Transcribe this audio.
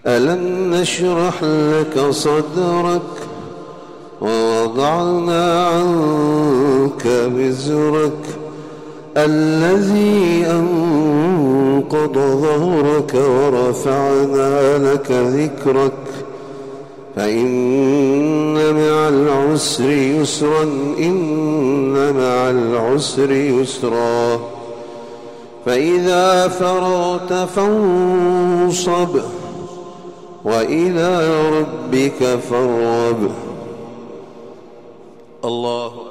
ألم نشرح لك صدرك ووضعنا عنك وزرك الذي أنقض ظهرك ورفعنا لك ذكرك فإن مع العسر يسرا إن مع العسر يسرا فإذا فرغت فانصب وإلى ربك فارغب. الله